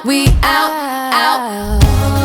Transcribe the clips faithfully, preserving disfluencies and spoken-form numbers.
we out, out.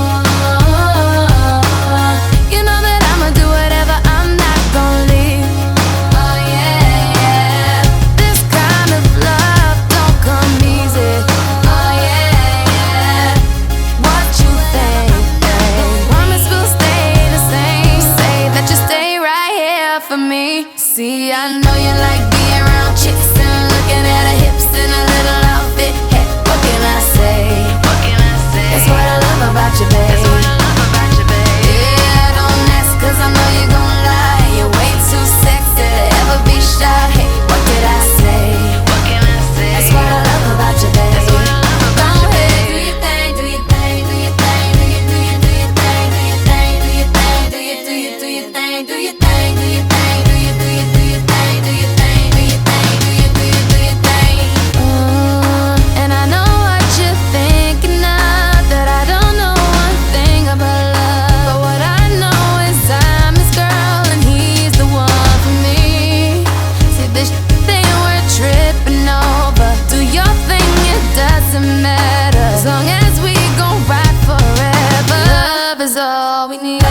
You know that I'ma do whatever, I'm not gon' leave. Oh yeah, yeah. This kind of love don't come easy. Oh yeah, yeah. What you think, babe? Promise we'll stay the same. Say that you stay right here for me. See, I know you like being around chicks and looking at her hips in a little outfit. Hey, what can I say? What can I say? That's what I love about you, babe. That's what I love about you, babe. Yeah, don't ask, cause I know you're gon' lie. You're way too sexy to ever be shy. Hey, what did I say? What can I say? That's what I love about you, babe. That's what I love about you, babe. Do your thing, do your thing, do your thing, do your, do your, do your thing, do your thing, do your thing, do your, do your, do your thing, do your thing, do your thing, do your, do your, do your thing, do your thing, do your thing, do your, do your, do your thing. Uh, and I know what you're thinking now, that I don't know one thing about love. But what I know is I'm his girl and he's the one for me. See, this thing we're tripping over. Do your thing, it doesn't matter, as long as we gon' ride forever. Love is all we need.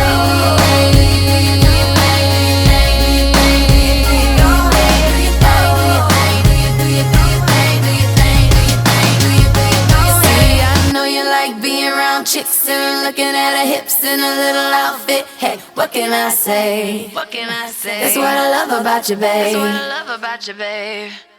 Chicks and looking at her hips in a little outfit. Hey, what can I say? What can I say? That's what I love about you, babe. That's what I love about you, babe.